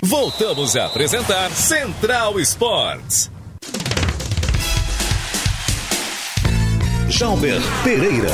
Voltamos a apresentar Central Esportes. Jalber Pereira.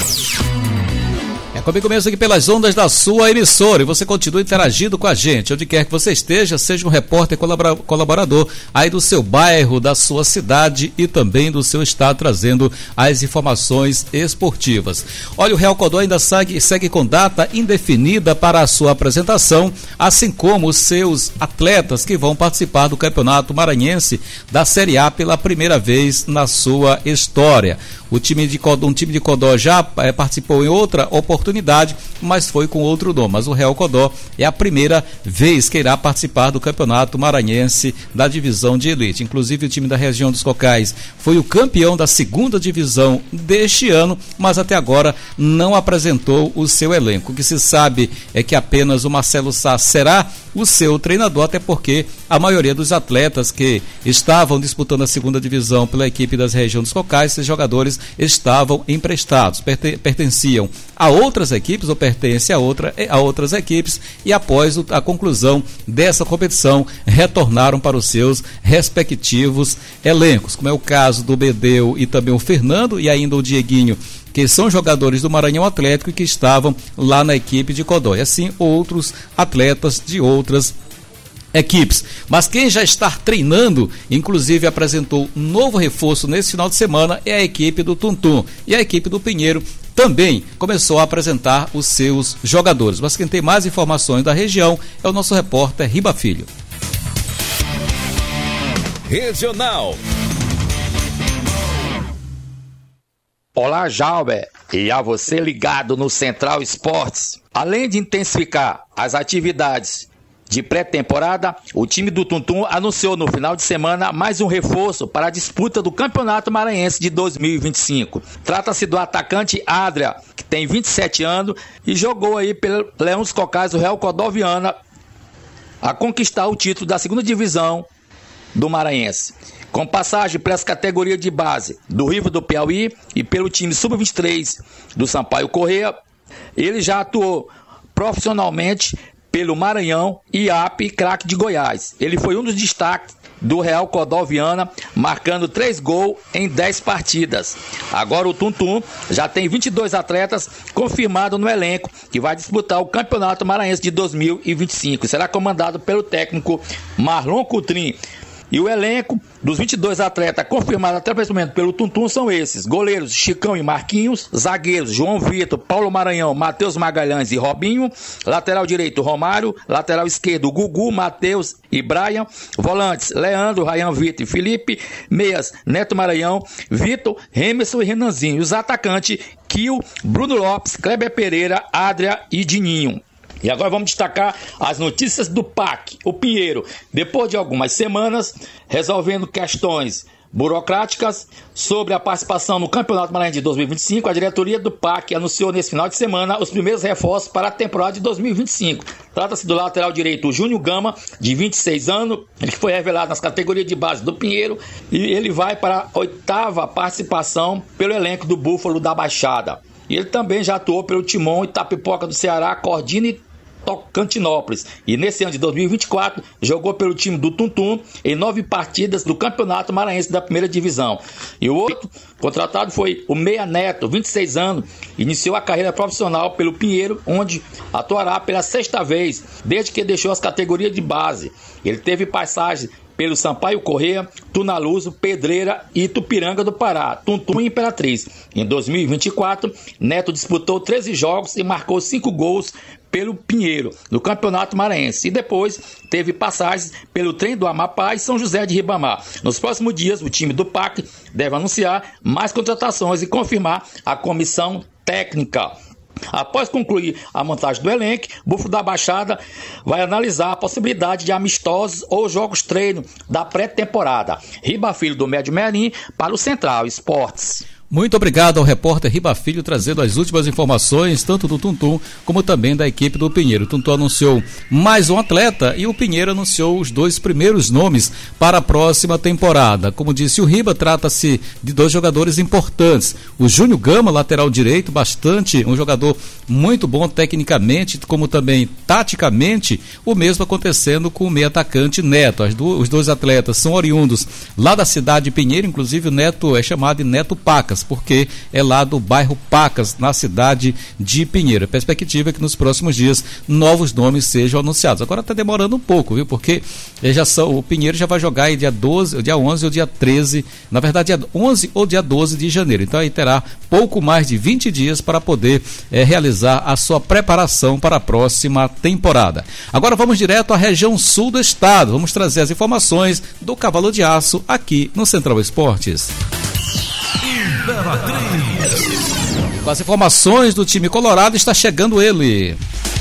É comigo mesmo aqui pelas ondas da sua emissora e você continua interagindo com a gente, onde quer que você esteja, seja um repórter colaborador aí do seu bairro, da sua cidade e também do seu estado, trazendo as informações esportivas. Olha, o Real Codó ainda segue com data indefinida para a sua apresentação, assim como os seus atletas que vão participar do Campeonato Maranhense da Série A pela primeira vez na sua história. Um time de Codó já participou em outra oportunidade, mas foi com outro nome. Mas o Real Codó é a primeira vez que irá participar do Campeonato Maranhense da divisão de elite. Inclusive o time da região dos Cocais foi o campeão da segunda divisão deste ano, mas até agora não apresentou o seu elenco. O que se sabe é que apenas o Marcelo Sá será o seu treinador, até porque a maioria dos atletas que estavam disputando a segunda divisão pela equipe das regiões dos Cocais, esses jogadores estavam emprestados, pertenciam a outras equipes ou pertencem a outras equipes e após a conclusão dessa competição retornaram para os seus respectivos elencos, como é o caso do Bedeu e também o Fernando e ainda o Dieguinho, que são jogadores do Maranhão Atlético e que estavam lá na equipe de Codó, e assim outros atletas de outras equipes. Mas quem já está treinando, inclusive apresentou um novo reforço nesse final de semana, é a equipe do Tuntum. E a equipe do Pinheiro também começou a apresentar os seus jogadores. Mas quem tem mais informações da região é o nosso repórter Riba Filho. Regional. Olá, Jalber, e a você ligado no Central Esportes. Além de intensificar as atividades de pré-temporada, o time do Tuntum anunciou no final de semana mais um reforço para a disputa do Campeonato Maranhense de 2025. Trata-se do atacante Adria, que tem 27 anos e jogou aí pelo Leão dos Cocais, o Real Codó Viana, a conquistar o título da segunda divisão do Maranhense. Com passagem pelas categorias de base do Rio do Piauí e pelo time Sub-23 do Sampaio Corrêa, ele já atuou profissionalmente pelo Maranhão e IAP Craque de Goiás. Ele foi um dos destaques do Real Codó Viana, marcando 3 gols em 10 partidas. Agora o Tuntum já tem 22 atletas confirmados no elenco, que vai disputar o Campeonato Maranhense de 2025. Será comandado pelo técnico Marlon Coutrin. E o elenco dos 22 atletas confirmados até o momento pelo Tuntum são esses: goleiros Chicão e Marquinhos, zagueiros João Vitor, Paulo Maranhão, Matheus Magalhães e Robinho, lateral direito Romário, lateral esquerdo Gugu, Matheus e Brian, volantes Leandro, Rayan Vitor e Felipe, meias Neto Maranhão, Vitor, Remerson e Renanzinho, e os atacantes Kio, Bruno Lopes, Kleber Pereira, Adria e Dininho. E agora vamos destacar as notícias do PAC, o Pinheiro. Depois de algumas semanas resolvendo questões burocráticas sobre a participação no Campeonato Maranhense de 2025, a diretoria do PAC anunciou nesse final de semana os primeiros reforços para a temporada de 2025. Trata-se do lateral direito Júnior Gama, de 26 anos, ele foi revelado nas categorias de base do Pinheiro e ele vai para a 8ª participação pelo elenco do Búfalo da Baixada. E ele também já atuou pelo Timon Itapipoca do Ceará, Cordina e Tocantinópolis. E nesse ano de 2024, jogou pelo time do Tuntum em 9 partidas do Campeonato Maranhense da primeira divisão. E o outro contratado foi o Meia Neto, 26 anos. Iniciou a carreira profissional pelo Pinheiro, onde atuará pela 6ª vez, desde que deixou as categorias de base. Ele teve passagem pelo Sampaio Corrêa, Tunaluso, Pedreira e Itupiranga do Pará, Tuntum e Imperatriz. Em 2024, Neto disputou 13 jogos e marcou 5 gols pelo Pinheiro, no Campeonato Maranhense. E depois teve passagens pelo Trem do Amapá e São José de Ribamar. Nos próximos dias, o time do PAC deve anunciar mais contratações e confirmar a comissão técnica. Após concluir a montagem do elenco, o Búfalo da Baixada vai analisar a possibilidade de amistosos ou jogos treino da pré-temporada. Riba Filho do Médio Merim para o Central Esportes. Muito obrigado ao repórter Riba Filho, trazendo as últimas informações, tanto do Tuntum, como também da equipe do Pinheiro. O Tuntum anunciou mais um atleta e o Pinheiro anunciou os 2 primeiros nomes para a próxima temporada. Como disse o Riba, trata-se de 2 jogadores importantes. O Júnior Gama, lateral direito, um jogador muito bom tecnicamente, como também taticamente, o mesmo acontecendo com o meio atacante Neto. Os 2 atletas são oriundos lá da cidade de Pinheiro, inclusive o Neto é chamado de Neto Pacas, porque é lá do bairro Pacas, na cidade de Pinheiro. A perspectiva é que nos próximos dias novos nomes sejam anunciados. Agora está demorando um pouco, viu? Porque o Pinheiro já vai jogar aí dia 11 ou dia 13, na verdade dia 11 ou dia 12 de janeiro. Então aí terá pouco mais de 20 dias para poder realizar a sua preparação para a próxima temporada. Agora vamos direto à região sul do estado. Vamos trazer as informações do Cavalo de Aço aqui no Central Esportes. Com as informações do time colorado, está chegando ele.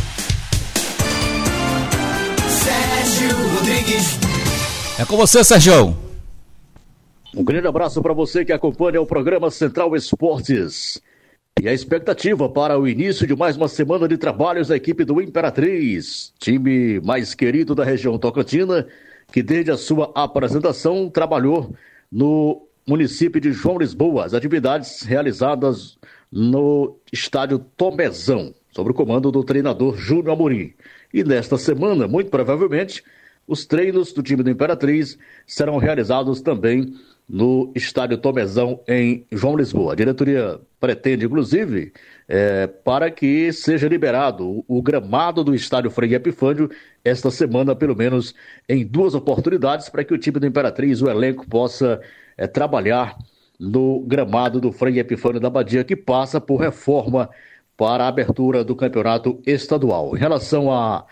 Sérgio Rodrigues. É com você, Sérgio. Um grande abraço para você que acompanha o programa Central Esportes. E a expectativa para o início de mais uma semana de trabalhos da equipe do Imperatriz, time mais querido da região tocantina, que desde a sua apresentação trabalhou no município de João Lisboa, as atividades realizadas no estádio Tomezão, sob o comando do treinador Júnior Amorim. E nesta semana, muito provavelmente, os treinos do time do Imperatriz serão realizados também no estádio Tomezão, em João Lisboa. A diretoria pretende, inclusive, para que seja liberado o gramado do estádio Frei Epifânio esta semana, pelo menos em 2 oportunidades, para que o time do Imperatriz, o elenco, possa trabalhar no gramado do Frei Epifânio da Badia, que passa por reforma para a abertura do campeonato estadual. Em relação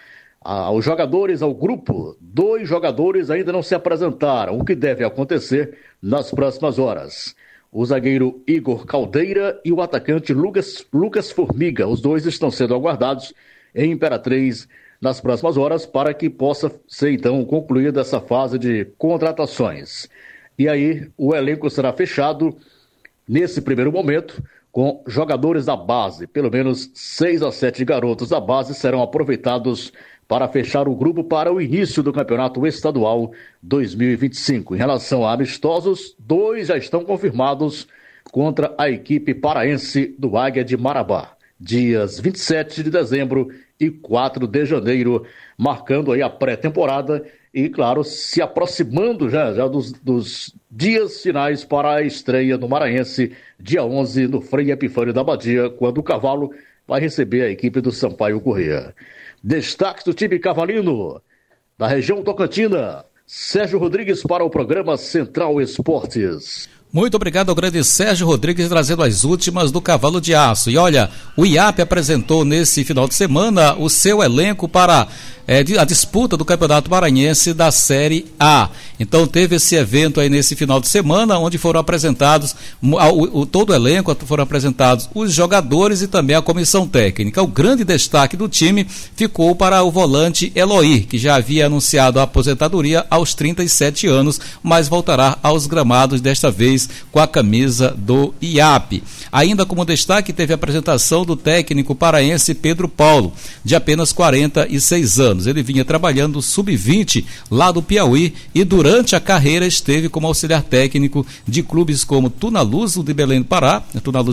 aos jogadores, ao grupo, 2 jogadores ainda não se apresentaram, o que deve acontecer nas próximas horas. O zagueiro Igor Caldeira e o atacante Lucas Formiga. Os 2 estão sendo aguardados em Imperatriz nas próximas horas para que possa ser então concluída essa fase de contratações. E aí o elenco será fechado nesse primeiro momento com jogadores da base. Pelo menos 6 a 7 garotos da base serão aproveitados para fechar o grupo para o início do Campeonato Estadual 2025. Em relação a amistosos, 2 já estão confirmados contra a equipe paraense do Águia de Marabá. Dias 27 de dezembro e 4 de janeiro, marcando aí a pré-temporada e, claro, se aproximando já dos dias finais para a estreia no Maranhense, dia 11, no Frei Epifânio da Badia, quando o Cavalo vai receber a equipe do Sampaio Corrêa. Destaque do time cavalino da região tocantina, Sérgio Rodrigues para o programa Central Esportes. Muito obrigado ao grande Sérgio Rodrigues, trazendo as últimas do Cavalo de Aço. E olha, o IAP apresentou nesse final de semana o seu elenco para a disputa do Campeonato Maranhense da Série A. Então teve esse evento aí nesse final de semana, onde foram apresentados, todo o elenco, foram apresentados os jogadores e também a comissão técnica. O grande destaque do time ficou para o volante Eloir, que já havia anunciado a aposentadoria aos 37 anos, mas voltará aos gramados desta vez com a camisa do IAP. Ainda como destaque, teve a apresentação do técnico paraense Pedro Paulo, de apenas 46 anos. Ele vinha trabalhando no Sub-20 lá do Piauí e durante a carreira esteve como auxiliar técnico de clubes como Tunaluz de Belém do Pará,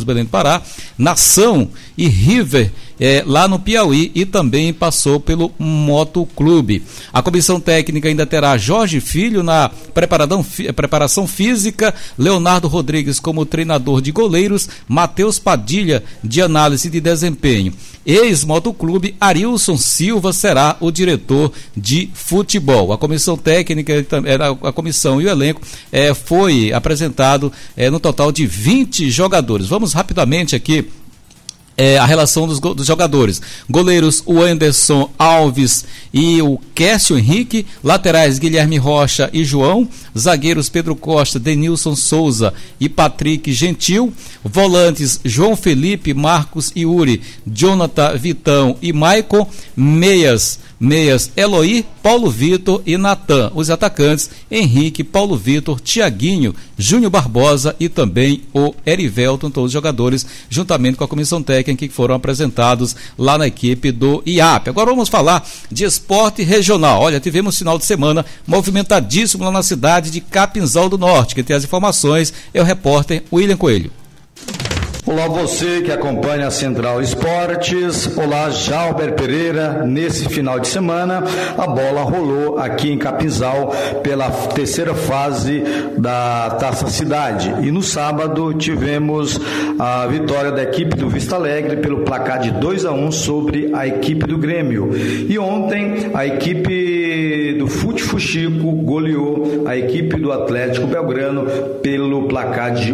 Nação e River lá no Piauí, e também passou pelo Motoclube. A comissão técnica ainda terá Jorge Filho na preparação física, Leonardo Rodrigues como treinador de goleiros, Matheus Padilha de análise de desempenho. Ex-Motoclube, Arilson Silva será o diretor de futebol. A comissão técnica, a comissão e o elenco foi apresentado no total de 20 jogadores. Vamos rapidamente aqui a relação dos jogadores. Goleiros, o Anderson Alves e o Kécio Henrique. Laterais, Guilherme Rocha e João. Zagueiros, Pedro Costa, Denilson Souza e Patrick Gentil. Volantes, João Felipe, Marcos Yuri, Jonathan Vitão e Maicon. Meias, Meias Eloy, Paulo Vitor e Natan. Os atacantes Henrique, Paulo Vitor, Tiaguinho, Júnior Barbosa e também o Erivelton, todos os jogadores, juntamente com a comissão técnica que foram apresentados lá na equipe do IAP. Agora vamos falar de esporte regional. Olha, tivemos final de semana movimentadíssimo lá na cidade de Capinzal do Norte. Quem tem as informações é o repórter William Coelho. Olá você que acompanha a Central Esportes, olá Jalber Pereira. Nesse final de semana a bola rolou aqui em Capinzal pela terceira fase da Taça Cidade e no sábado tivemos a vitória da equipe do Vista Alegre pelo placar de 2-1 sobre a equipe do Grêmio e ontem a equipe do Fute Fuxico goleou a equipe do Atlético Belgrano pelo placar de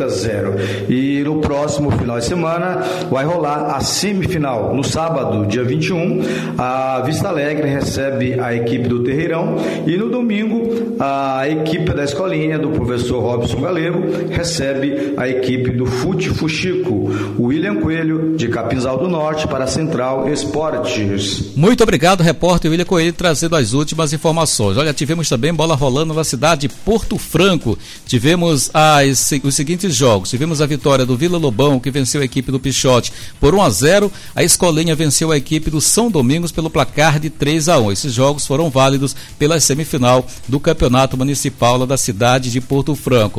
8-0 e no próximo final de semana vai rolar a semifinal. No sábado, dia 21, a Vista Alegre recebe a equipe do Terreirão e no domingo a equipe da escolinha do professor Robson Galego recebe a equipe do Fute Fuxico. William Coelho, de Capinzal do Norte, para a Central Esportes. Muito obrigado, repórter William Coelho, trazendo as últimas informações. Olha, tivemos também bola rolando na cidade de Porto Franco. Tivemos os seguintes jogos. Tivemos a vitória do Vila Lobão, que venceu a equipe do Pichote por 1-0. A Escolinha venceu a equipe do São Domingos pelo placar de 3-1. Esses jogos foram válidos pela semifinal do Campeonato Municipal lá da cidade de Porto Franco.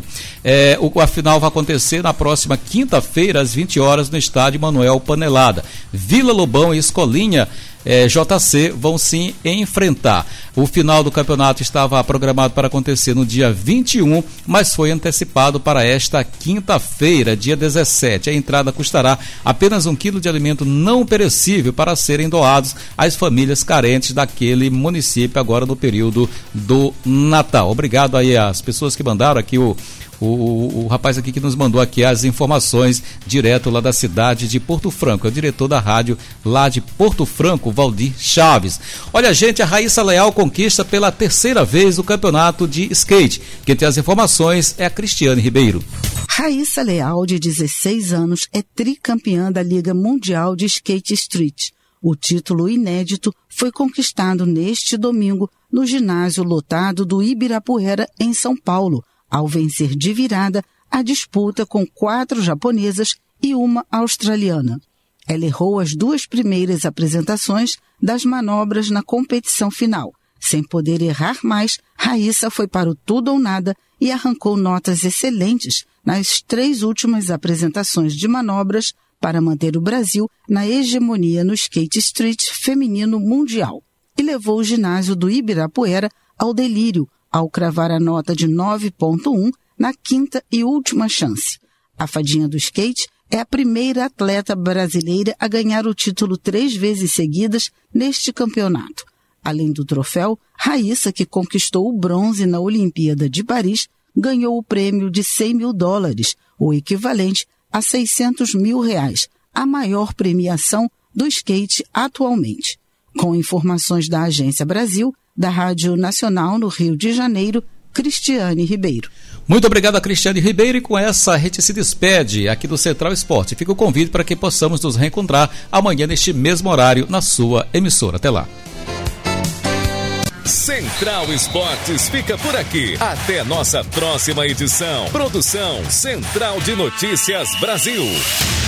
A final vai acontecer na próxima quinta-feira, às 20 horas, no estádio Manuel Panelada. Vila Lobão e Escolinha JC vão se enfrentar. O final do campeonato estava programado para acontecer no dia 21, mas foi antecipado para esta quinta-feira, dia 17. A entrada custará apenas 1 quilo de alimento não perecível para serem doados às famílias carentes daquele município agora no período do Natal. Obrigado aí às pessoas que mandaram aqui o rapaz aqui que nos mandou aqui as informações direto lá da cidade de Porto Franco, é o diretor da rádio lá de Porto Franco, Valdir Chaves. Olha, gente, a Raíssa Leal conquista pela terceira vez o campeonato de skate. Quem tem as informações é a Cristiane Ribeiro. Raíssa Leal, de 16 anos, é tricampeã da Liga Mundial de Skate Street. O título inédito foi conquistado neste domingo no ginásio lotado do Ibirapuera, em São Paulo, ao vencer de virada a disputa com 4 japonesas e uma australiana. Ela errou as 2 primeiras apresentações das manobras na competição final. Sem poder errar mais, Raíssa foi para o tudo ou nada e arrancou notas excelentes nas 3 últimas apresentações de manobras para manter o Brasil na hegemonia no skate street feminino mundial. E levou o ginásio do Ibirapuera ao delírio, ao cravar a nota de 9.1 na quinta e última chance. A fadinha do skate é a primeira atleta brasileira a ganhar o título 3 vezes seguidas neste campeonato. Além do troféu, Raíssa, que conquistou o bronze na Olimpíada de Paris, ganhou o prêmio de $100 mil, o equivalente a R$600 mil, a maior premiação do skate atualmente. Com informações da Agência Brasil, da Rádio Nacional no Rio de Janeiro, Cristiane Ribeiro. Muito obrigado a Cristiane Ribeiro, e com essa a gente se despede aqui do Central Esporte. Fica o convite para que possamos nos reencontrar amanhã neste mesmo horário na sua emissora. Até lá. Central Esportes fica por aqui. Até nossa próxima edição. Produção Central de Notícias Brasil.